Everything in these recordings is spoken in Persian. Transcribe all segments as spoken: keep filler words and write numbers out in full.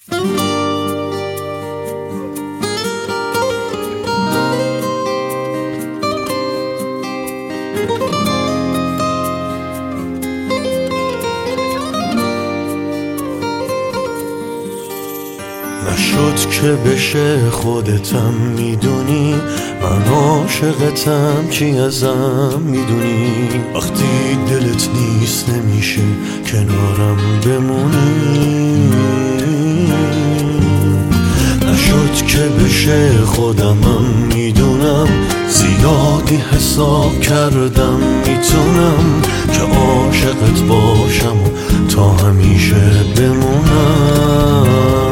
نشد که بشه خودتم میدونی، من عاشقتم چی ازم میدونی. وقتی دلت نیست نمیشه کنارم بمونی. نشد که بشه خودمم میدونم، زیادی حساب کردم میتونم که عاشقت باشم و تا همیشه بمونم.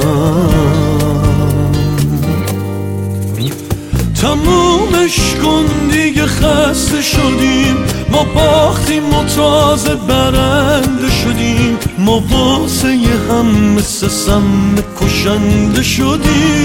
تمومش کن دیگه، خسته شدیم، ما باختیم و تازه برنده شدیم. ما واسه هم مثل سم کشنده شدیم.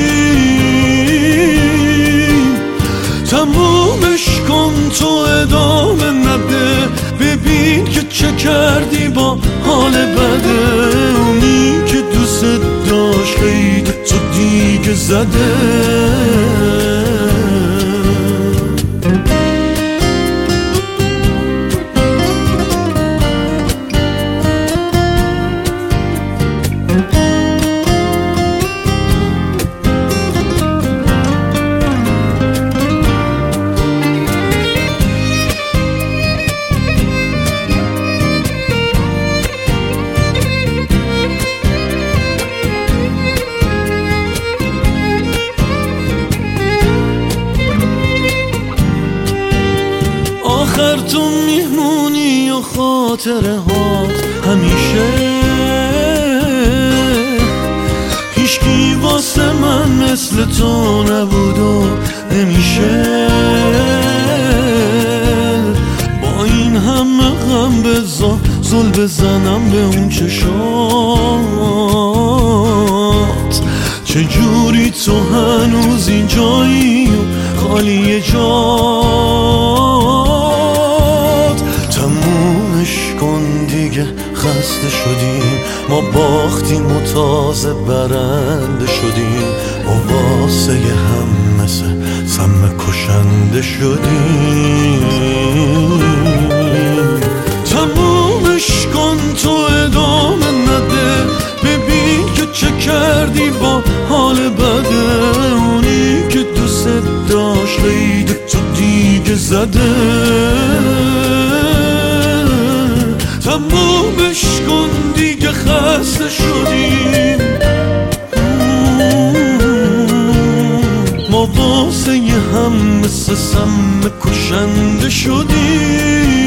تمومش کن تو ادامه نده، ببین که چه کردی با حال بده. اونی که دوست داشت خیلی تو دیگه زده. آخر تو میمونی و خاطره هات همیشه. هیچکی واسه من مثل تو نبود و نمیشه. با این همه غم بزا زل بزنم به اون چشات. چجوری تو هنوز اینجایی و خالی جات. تمومش کن دیگه، خسته شدیم، ما باختیم و تازه برنده شدیم. و واسه هم مثل سم کشنده شدیم. تمومش کن تو ادامه نده، ببین که چه کردی با حال بده. اونی که دوست داشت خیلی تو دیگه زده. تمومش کن دیگه، خسته شدیم، ما واسه هم مثل سم کشنده شدیم.